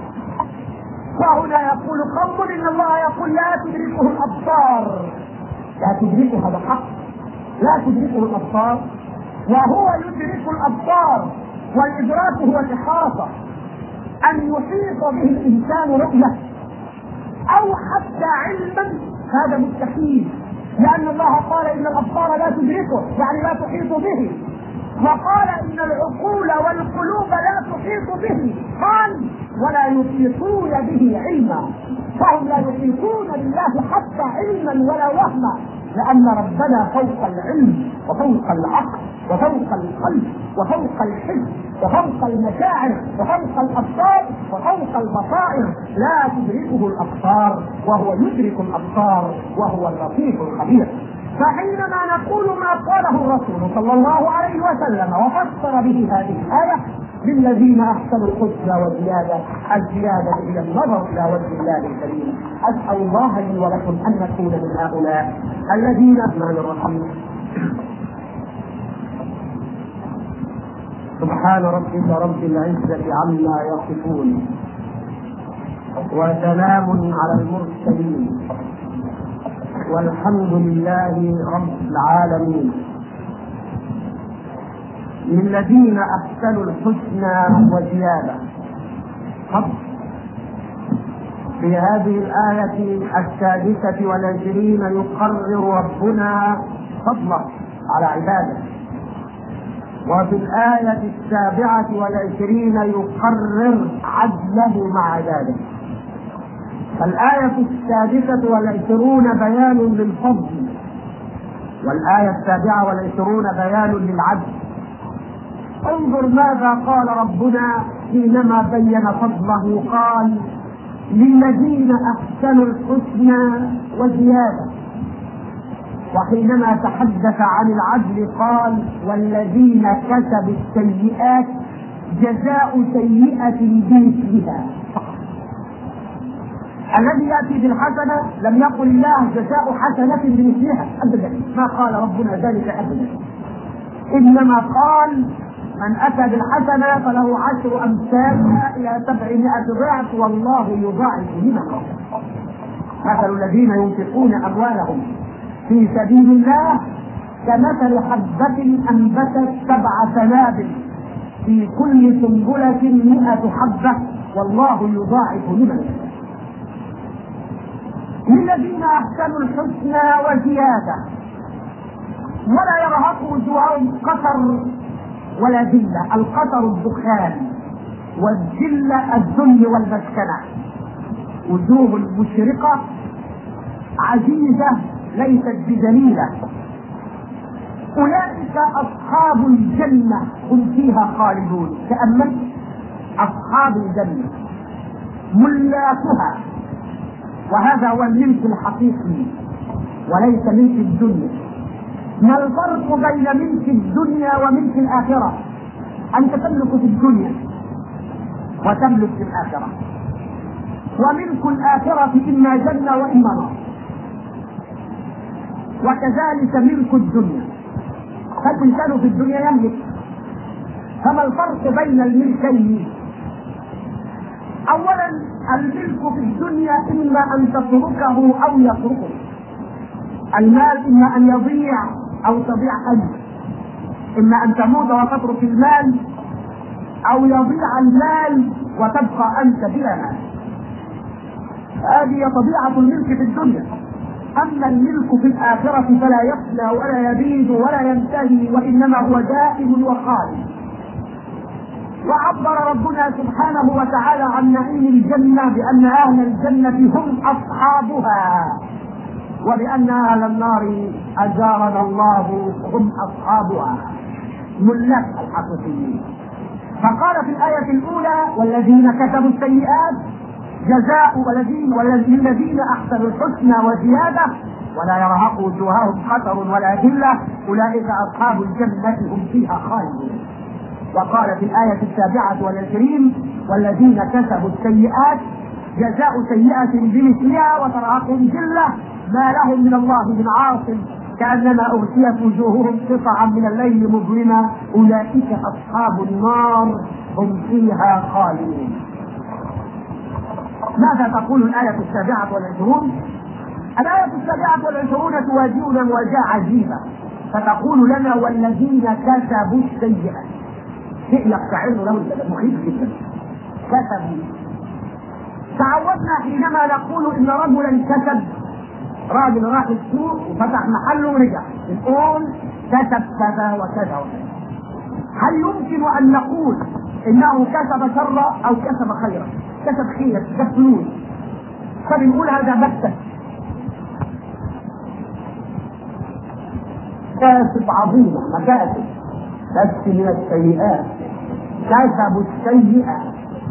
وهنا يقول قوم إن الله يقول: لا تدركه الأبصار، لا تدركها بحق، لا تدركه الأبصار، وهو يدرك الأبصار، والإدراك هو الإحاطة، أن يحيط به الإنسان رؤية أو حتى علما، هذا مستحيل، لأن الله قال: إن الأبصار لا تدركه، يعني لا تحيط به، وقال: إن العقول والقلوب لا تحيط به، قال: ولا يحيطون به علما، فهم لا يحيطون بالله حتى علما ولا وهما، لأن ربنا فوق العلم وفوق العقل وفوق القلب وفوق الحس وفوق المشاعر وفوق الأبصار وفوق البصائر، لا تدركه الأبصار وهو يدرك الأبصار وهو اللطيف الخبير. فحينما نقول ما قاله الرسول صلى الله عليه وسلم وفسر به هذه الآية: للذين أحسنوا الحسنى وزيادة، الزيادة إلى النظر إلى وجه الله الكريم. أسأل الله لي ولكم أن نكون من هؤلاء الذين الرحمن الرحيم. سبحان ربك رب العزة عما يصفون، وسلام على المرسلين، والحمد لله رب العالمين. للذين أحسنوا الحسنى وزيادة. في هذه الآية 26 يقرر ربنا فضله على عباده، وفي الآية 27 يقرر عدله مع عباده. الآية 26 بيان للفضل، والآية 27 بيان للعدل. انظر ماذا قال ربنا حينما بين فضله، قال: للذين أحسنوا الحسنى وزيادة. وحينما تحدث عن العدل قال والذين كسبوا السيئات جزاء سيئة بمثلها. الذي يأتي بالحسنة لم يقل الله جزاء حسنة بمثلها أبدا، ما قال ربنا ذلك أبدا، إنما قال من أتى بالحسنة فله 10 أمثالها إلى 700 ضعف والله يضاعف لمن يشاء. مثل الذين ينفقون أموالهم في سبيل الله كمثل حبة أنبتت 7 سنابل في كل سنبلة 100 حبة والله يضاعف لمن يشاء. للذين أحسنوا الحسنى وزيادة ولا يرهق وجوههم قتر ولا ذلة. القتر الدخان والذلة الذل والمسكنة. وجوه مشرقة عزيزة ليست بذليلة. أولئك أصحاب الجنة هم فيها خالدون. تأمل أصحاب الجنة ملاكها، وهذا هو الملك الحقيقي وليس ملك الدنيا. ما الفرق بين ملك الدنيا وملك الآخرة؟ أنت تملك في الدنيا وتملك في الآخرة، وملك الآخرة إما جنة وإما نار، وكذلك ملك الدنيا. فالإنسان في الدنيا يملك. فما الفرق بين الملكين؟ أولا الملك في الدنيا إما أن تتركه أو يتركه. المال إما أن يضيع أو تضيع أنت، إما أن تموت وتترك المال أو يضيع المال وتبقى أنت بلا مال. هذه طبيعة الملك في الدنيا. أما الملك في الآخرة فلا يفنى ولا يبيد ولا ينتهي، وإنما هو دائم وخالد. وعبر ربنا سبحانه وتعالى عن نعيم الجنة بأن أهل الجنة هم أصحابها، وبأن أهل النار أجارنا الله هم أصحابها ملاك الحقيقيين. فقال في الآية الأولى والذين كسبوا السيئات جزاء للذين أحسنوا الحسنى وزيادة ولا يرهق وجوههم قتر ولا ذلة أولئك أصحاب الجنة هم فيها خالدون. وقال في الآية 27 والذين كسبوا السيئات جزاء سيئة بمثلها وترهقهم ذلة ما لهم من الله من عاصم كأنما أغشيت وجوههم قطعا من الليل مظلمة أولئك أصحاب النار هم فيها خالدون. ماذا تقول الآية 27؟ الآية 27 تواجهنا مواجهة عجيبة، فتقول لنا والذين كسبوا السيئات. شيء يقتعر له مخيف جدا. كسبوا. تعودنا حينما نقول إن رجلا كسب، راجل راح السوق وفتح محله ورجع، نقول كسب كذا وكذا وكذا. هل يمكن أن نقول إنه كسب شرا أو كسب خيرا؟ كسب خير، كسب فلوس، فبنقول هذا مكسب. كاسب عظيمة، مكاسب، بس من السيئات. كسبوا السيئات.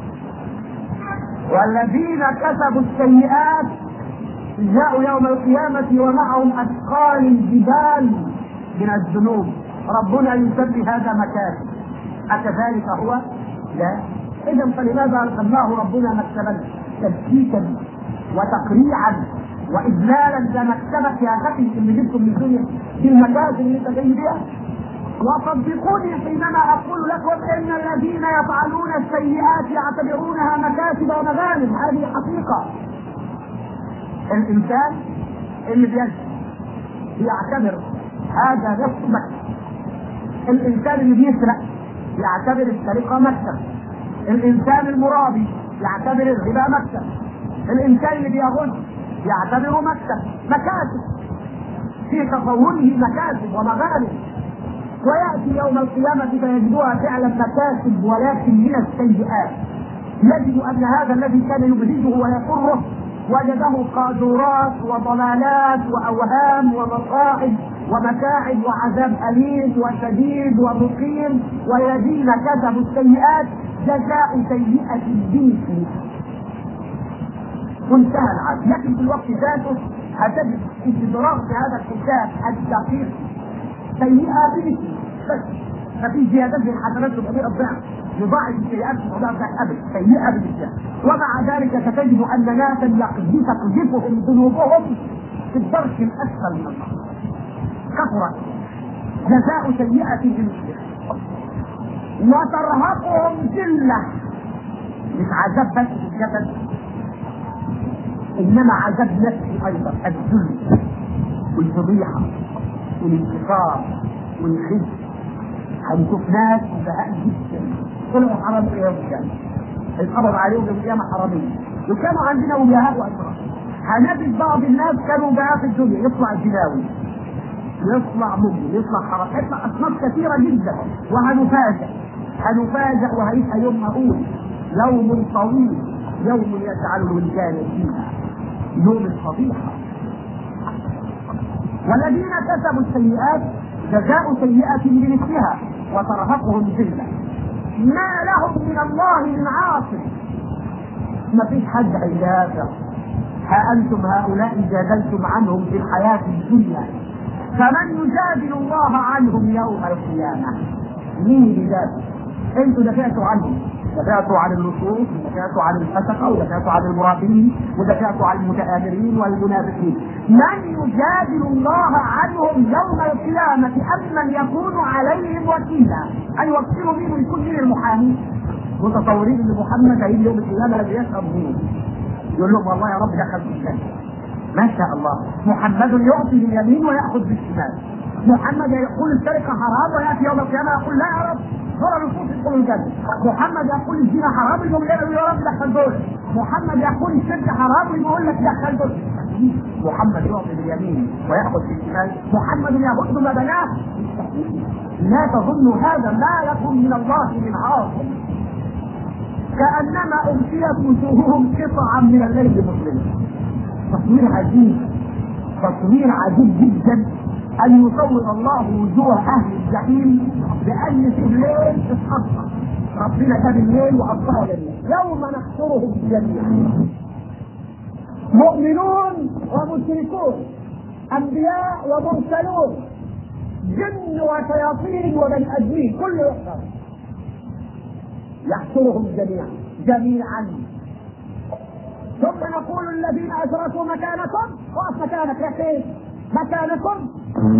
والذين كسبوا السيئات جاءوا يوم القيامة ومعهم أثقال الجبال من الذنوب. ربنا يسمي هذا مكاسب. أكذلك هو؟ لا. إذا فلماذا سماه ربنا مكسبا؟ تبكيتا وتقريعا وإذلالا لمكسبك يا أخي اللي جبتم من الدنيا في المكاسب اللي أنت جاي بها. وصدقوني حينما أقول لكم إن الذين يفعلون السيئات يعتبرونها مكاسب ومغانم. هذه حقيقة. الإنسان اللي يعتبر هذا نفسه مكسب. الإنسان اللي بيسرق يعتبر السرقة مكسب. الإنسان المرابي يعتبر الربا مكسب. الإنسان اللي بيغش يعتبره مكسب. مكاسب في تصوره مكاسب ومغانم، ويأتي يوم القيامة فيجدها فعلا مكاسب ولكن من السيئات. يجد أن هذا الذي كان يبهجه ويسره وجده قاذورات وضلالات وأوهام ومصائب ومتاعب وعذاب أليم وشديد ومقيم. والذين كسبوا السيئات جزاء سيئة بمثلها. وانتهى العالم. لكن في الوقت ذاته هتجد استدراك هذا الحساب الدقيق سيئة بمثل بس، ففي زيادات في الحسنات 700 ضعف، يضاعف السيئات 700 ضعف ابدا، سيئة بمثلها. ومع ذلك ستجد ان ناسا تقذفهم ذنوبهم في الدرك الاسفل من النار. كثرت جزاء سيئة بمثلها وترهقهم ذلة، مش عذاب بس في الجسد، انما عذاب نفسي ايضا، الذل والفضيحة والانتصار والخزي. هنشوف ناس بهاء جدا طلعوا حرام يوم القيامة، اتقبض عليهم يوم القيامة حرامية، وكانوا عندنا وجهاء واشرار. هنجد بعض الناس كانوا بهاء في الدنيا، يطلع جناوي، يطلع مجرم، يطلع حرام، يطلع اصناف كثيرة جدا. هنفاجأ وهيبقى يوم مهول، يوم طويل، يوم يجعل الولدان فيها يوم الفضيحة. والذين كسبوا السيئات جزاء سيئة بمثلها وترهقهم ذلة ما لهم من الله من عاصم. ما فيش حد هيدافع. ها انتم هؤلاء جادلتم عنهم في الحياة الدنيا، فمن يجادل الله عنهم يوم القيامة؟ مين يجادل؟ انتوا دافعتوا عنهم، دافعتوا عن اللصوص، ودافعتوا عن الفسقة، ودافعتوا عن المرابين، ودافعتوا عن المتآمرين والمنافقين. من يجادل الله عنهم يوم القيامة أم من يكون عليهم وكيلا؟ أن يوكلوا مين ويكون مين المحامي؟ متصورين ان محمد هيجي يوم القيامة الذي يشهد به يقول لهم والله يا رب دخل في الجنة. ما شاء الله. محمد يعطي باليمين ويأخذ بالشمال. محمد يقول السرقة حرام ويأتي يوم القيامة يقول لا يا رب دول النصوص يدخلوا الجنة. محمد يقول الزنا حرام يقول يا رب دخل دول. محمد يقول الشرك حرام يقول لك دخل دول. محمد يعطي باليمين ويأخذ بالشمال. محمد يأخذ ما بناه. لا تظن هذا ما لكم من الله من عاصم. كأنما أغشيت وجوههم قطعا من الليل مظلمة. تصوير عجيب، تصوير عجيب جدا أن يصور الله وجوه أهل الجحيم بأن في الليل اتحصر. ربنا جاب الليل وأبطأ الليل. يوم نحشرهم جميعا مؤمنون ومشركون، أنبياء ومرسلون، جن وشياطين وبني آدمين، كل يحشر. يحشرهم جميعا ثم نقول الذين أشركوا مكانكم، وقف مكانك يا شيخ، مكانكم.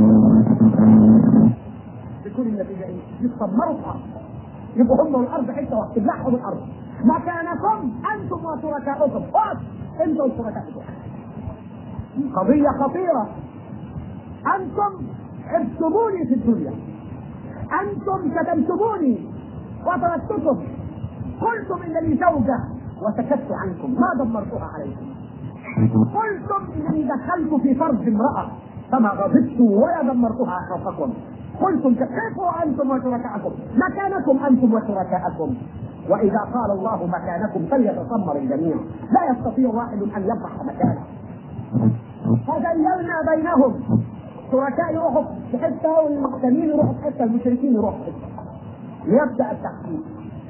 تكون النتيجة ايه؟ يتسمروا الأرض، يبقوا هم الأرض حتة واحدة، تبلعهم الأرض. مكانكم أنتم وشركاؤكم، وقف أنتم وشركاؤكم. قضية خطيرة. أنتم عبتموني في الدنيا، أنتم شتمتموني وتركتكم، قلتم إنني زوجة وسكت عنكم، ما دمرتها عليكم. قلتم إنني دخلت في فرج امرأة فما غضبت ولا دمرتها خوفكم. قلتم كيف أنتم وشركاءكم؟ مكانكم أنتم وشركاءكم. وإذا قال الله مكانكم فليتسمر الجميع، لا يستطيع واحد أن يبرح مكانه. فزيلنا بينهم، شركاء يروحوا في حتة والمحتمين يروحوا في حتة، المشركين يروحوا في حتة، ليبدأ التحقيق.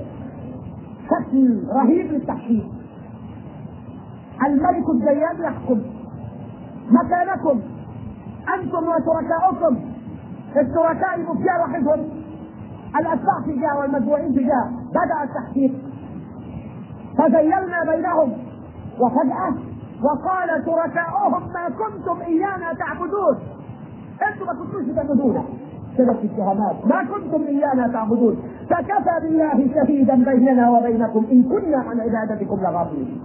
شكل رهيب للتحقيق. الملك الديان يحكم. مكانكم أنتم وشركاؤكم. الشركاء يبقوا في جهة واحدهم، الأتباع في جهة والمتبوعين في جهة. بدأ التحقيق. فزيلنا بينهم، وفجأة وقال شركاؤهم ما كنتم إيانا تعبدون. أنتم ما كنتوش تعبدونا. كده في الشهامات، ما كنتم إيانا تعبدون، فكفى بالله شهيدا بيننا وبينكم إن كنا عن عبادتكم لغافلين.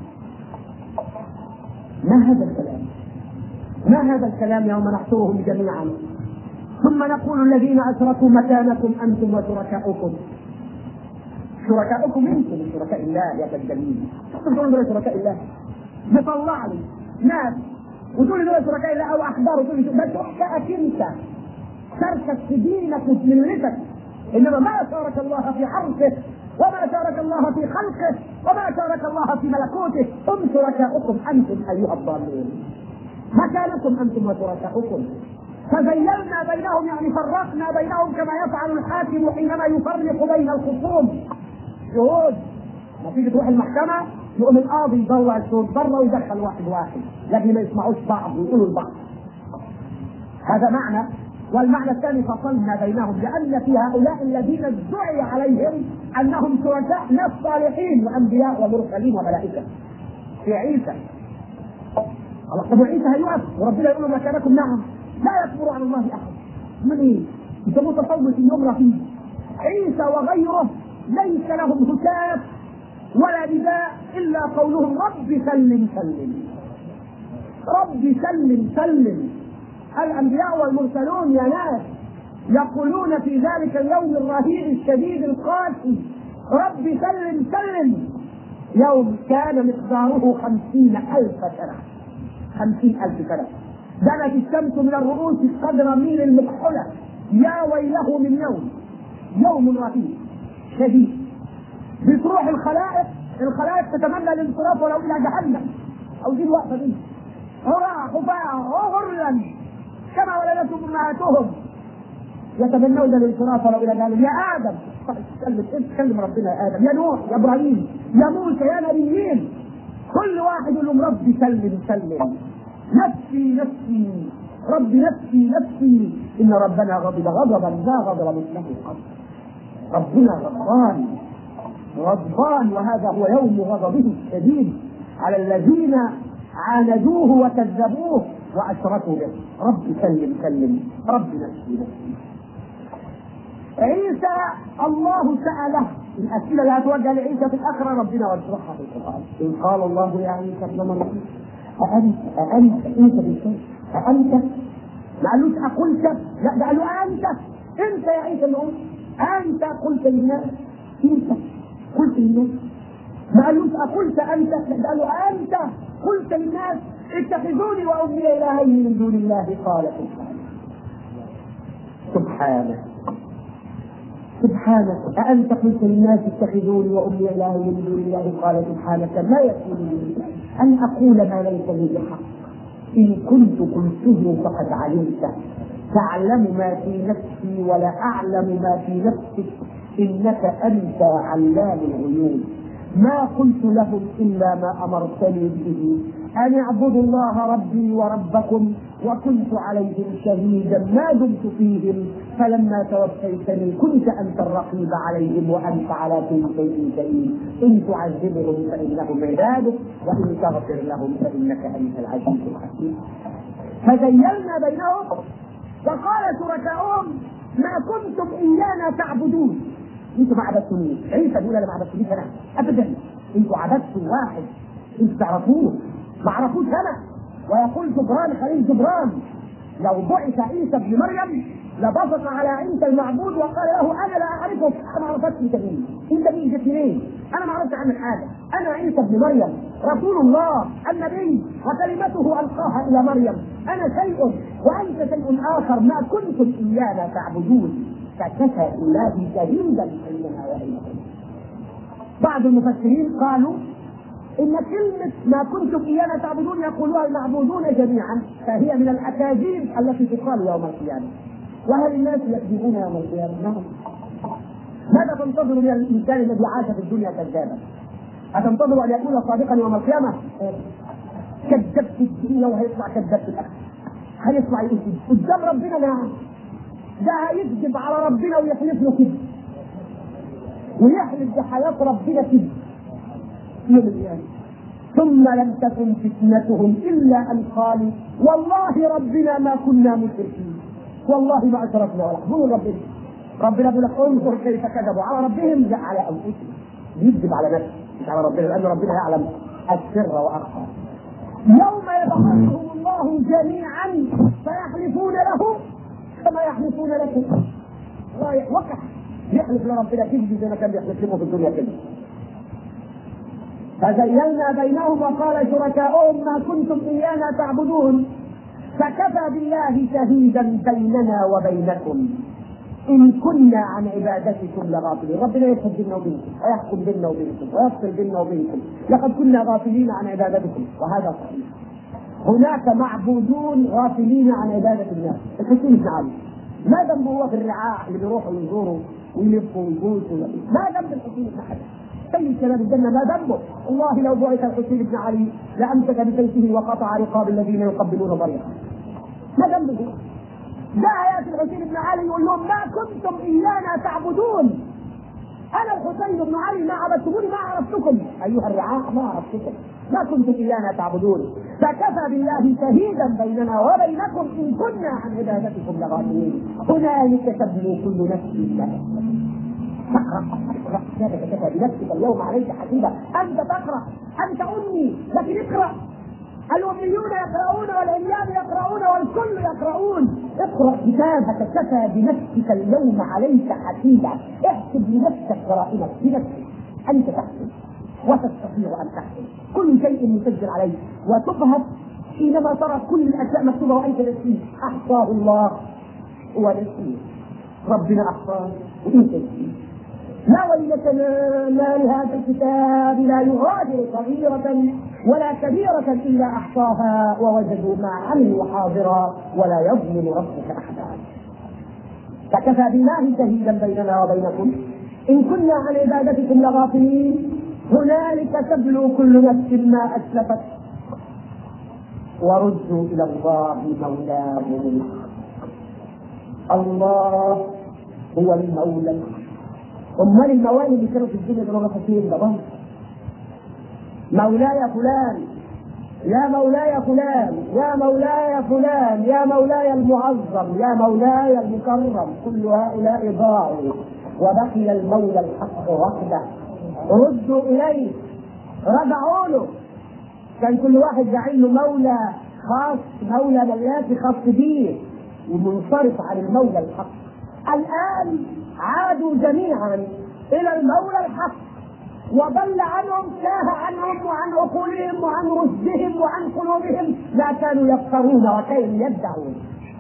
ما هذا الكلام؟ ما هذا الكلام يوم نحشرهم جميعا ثم نقول الذين أشركوا مكانكم أنتم وشركاؤكم. شركاؤكم انتم من شركاء الله يا كذابين. تقولون دول شركاء الله؟ يطلع لي ناس وتقول دول شركاء الله او احبار، وتقول بس شركائك انت، شركك في دينك وفي ملتك، انما ما شارك الله في عرشه وما شارك الله في خلقه وما شارك الله في ملكوته. هم شركاؤكم انتم ايها الضالون. مكانكم انتم وشركاؤكم. فزيلنا بينهم يعني فرقنا بينهم كما يفعل الحاكم حينما يفرق بين الخصوم. شهود ما تيجي تروح المحكمة يقوم القاضي يطلع الصوت بره ويدخل واحد واحد لكن ما يسمعوش بعض ويقولوا لبعض. هذا معنى. والمعنى الثاني فصلنا بينهم، لأن في هؤلاء الذين ادعي عليهم أنهم شركاء ناس صالحين وأنبياء ومرسلين وملائكة في عيسى. طب عيسى هيقف وربنا يقول له مكانكم نعم، لا يكبر على الله أحد. من ايه؟ انت متصور في يوم رهيب. عيسى وغيره ليس لهم هتاف ولا نداء الا قولهم رب سلم سلم، رب سلم سلم. الانبياء والمرسلون يا ناس يقولون في ذلك اليوم الرهيب الشديد القاسي رب سلم سلم. يوم كان مقداره 50,000 سنة، 50,000 سنة. دنت الشمس من الرؤوس قدر ميل المكحلة. يا ويله من يوم رهيب شديد. بتروح الخلائق تتمنى الانصراف ولو الى جهنم. او دي الوقفه دي هراء خفاء غرلا كما ولدتهم امهاتهم يتمنون الانصراف ولو الى جهنم. يا ادم تكلم ربنا يا ادم، يا نوح، يا ابراهيم، يا موسى، يا نبيين، كل واحد يقول لهم ربي سلم سلم، نفسي نفسي ربي نفسي نفسي، ان ربنا غضب غضبا لا غضب مثله قط. ربنا غضبان وهذا هو يوم غضبه الشديد على الذين عاندوه وكذبوه واشركوا به. رب سلم سلم، رب نفسي نفسي. عيسى الله سأله الأسئلة اللي هتوجه لعيسى في الآخرة ربنا واشرحها في القرآن. إن قال الله يا عيسى ابن مريم أأنت بالشيء أأنت، ما قالوش أقلت، لا ده قالوا أنت يا عيسى اللي قلت، أنت قلت للناس، أنت قلت للناس. ما قالوش أقلت أنت، لا قالوا أنت قلت للناس اتخذوني وأمي إلهين من دون الله. قال سبحانك أأنت قلت للناس اتخذوني وأمي إلهين من دون الله. قال سبحانك ما يكون لي أن أقول ما ليس لي بحق، إن كنت قلته فقد علمته، تعلم ما في نفسي ولا أعلم ما في نفسك، إنك أنت علام الغيوب. ما قلت لهم إلا ما أمرتني به أن اعبدوا الله ربي وربكم، وكنت عليهم شهيدا ما دمت فيهم، فلما توفيتني كنت أنت الرقيب عليهم وأنت على كل شيء شهيد. إن تعذبهم فإنهم عبادك وإن تغفر لهم فإنك أنت العزيز الحكيم. فزيلنا بينهم وقال شركاؤهم ما كنتم إيانا تعبدون. انتوا ما عبدتونيش. عيسى بيقول انا ما عبدتونيش انا ابدا، انتوا عبدتوا واحد انتوا تعرفوه ما عرفوش انا. ويقول جبران خليل جبران لو بعث عيسى ابن مريم لبصق على عيسى المعبود وقال له انا لا اعرفك، انا ما عرفتش انت مين، انت مين جيت منين، انا ما عرفت عنك حاجه، انا عيسى ابن مريم رسول الله النبي وكلمته القاها الى مريم، انا شيء وانت شيء اخر ما كنتم ايانا تعبدون، فكفى بالله شهيدا بيننا وبينكم. بعض المفسرين قالوا ان كلمه ما كنتم ايانا تعبدون يقولها المعبودون جميعا، فهي من الاكاذيب التي تقال يوم القيامه. وهل الناس يكذبون يوم القيامه؟ نعم. ماذا تنتظر من الانسان الذي عاش في الدنيا كذابا؟ أتنتظر ان يكون صادقا يوم القيامه؟ كذبت في الدنيا وهيطلع كذاب في الاخره، هيطلع يكذب قدام ربنا. نعم، ده هيكذب على ربنا ويحلف له كذب، ويحلف بحياه ربنا كذب يوم القيامه. ثم لم تكن فتنتهم الا ان قالوا والله ربنا ما كنا مشركين، والله ما اشركنا ولا حضور ربنا بيقول لك انظر كيف كذبوا على ربهم، لا على انفسهم. يكذب على نفسه مش على ربنا، لان ربنا يعلم السر واخفى. يوم يبعثهم الله جميعا فيحلفون له كما يحلفون لكم. رايح وقع يحلف لربنا كذب زي ما كان بيحلف لهم في الدنيا كذب. فزيلنا بينهم وقال شركاؤهم ما كنتم ايانا تعبدون، فكفى بالله شهيدا بيننا وبينكم ان كنا عن عبادتكم لغافلين. ربنا يفصل بيننا وبينكم ويحكم بيننا وبينكم ويفصل بيننا وبينكم، لقد كنا غافلين عن عبادتكم. وهذا صحيح، هناك معبودون غافلين عن عباده الناس. الحكيم بن علي ما ذنبه هو في الرعاع اللي بيروحوا يزوروا ويلفوا ويبوسوا؟ ما ذنب الحكيم بن علي؟ سيد شباب الجنة ما ذنبه؟ والله لو بعث الحسين بن علي لأمسك بسيفه وقطع رقاب الذين يقبلون مريم. ما ذنبه؟ جاء يأتي الحسين بن علي يقول لهم ما كنتم إيانا تعبدون، أنا الحسين بن علي ما عبدتموني ما عرفتكم أيها الرعاع، ما عرفتكم، ما كنتم إيانا تعبدون، فكفى بالله شهيدا بيننا وبينكم إن كنا عن عبادتكم لغافلين. هنالك تبلو كل نفس ما تقرأ كفى بنفسك اليوم عليك حسيبا. أنت تقرأ، أنت أمي، لكن اقرأ. الأميون يقرؤون والعميان يقرؤون والكل يقرؤون. اقرأ كتابك، كفى بنفسك اليوم عليك حسيبا. احسب لنفسك جرائمك بنفسك، أنت تحسب وتستطيع أن تحسب. كل شيء يسجل عليك وتبهت حينما ترى كل الأشياء مكتوبة وأنت نسيت. أحصاه الله ونسيت، ربنا أحصاه وأنت نسيت. لا ويلتنا ما لهذا الكتاب لا يغادر صغيرة ولا كبيرة إلا أحصاها ووجدوا ما عملوا حاضرا ولا يظلم ربك أحدا. فكفى بالله شهيدا بيننا وبينكم إن كنا عن عبادتكم لغافلين. هنالك تبلو كل نفس ما أسلفت وردوا إلى الله مولاهم. الله هو المولى. أمال الموالي اللي كانوا في الدنيا دول فين ده؟ مولاي فلان، يا مولاي فلان، يا مولاي فلان، يا مولاي المعظم، يا مولاي المكرم، كل هؤلاء ضاعوا وبقي المولى الحق وحده. ردوا إليه، رجعوا له. كان كل واحد جعل له مولى خاص، مولى ملاتي خاص به ومنصرف عن المولى الحق. الآن عادوا جميعا إلى المولى الحق وضل عنهم، ساه عنهم وعن عقولهم وعن رشدهم وعن قلوبهم ما كانوا يفترون وكانوا يدعون.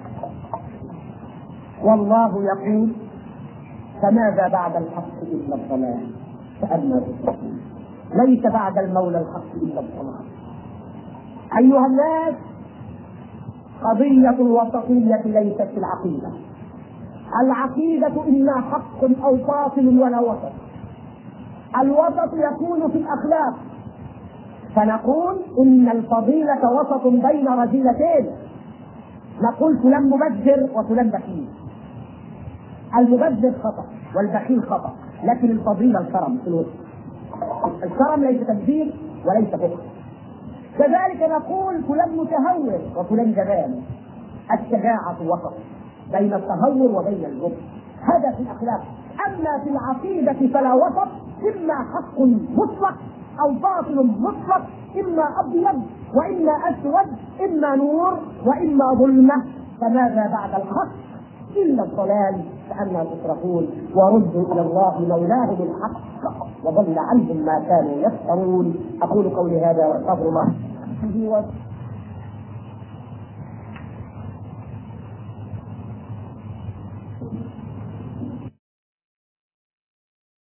والله يقول فماذا بعد الحق إلا الضلال فأما بالتقين. ليس بعد المولى الحق إلا الضلال. أيها الناس، قضية الوسطية ليست في العقيدة. العقيدة إما حق أو باطل ولا وسط. الوسط يكون في الأخلاق، فنقول إن الفضيلة وسط بين رذيلتين. نقول فلان مبذر وفلان بخيل. المبذر خطأ والبخيل خطأ، لكن الفضيلة الكرم في الوسط. الكرم ليس تبذير وليس بخل. كذلك نقول فلان متهور وفلان جبان. الشجاعة وسط بين التهور وبين الجبن، هذا في الأخلاق. أما في العقيدة فلا وسط، إما حق مطلق أو باطل مطلق، إما أبيض وإما أسود، إما نور وإما ظلمة. فماذا بعد الحق إلا الضلال فأنا تصرفون. وردوا إلى الله مولاهم الحق وضل عنهم ما كانوا يفترون. أقول قولي هذا وأستغفر الله.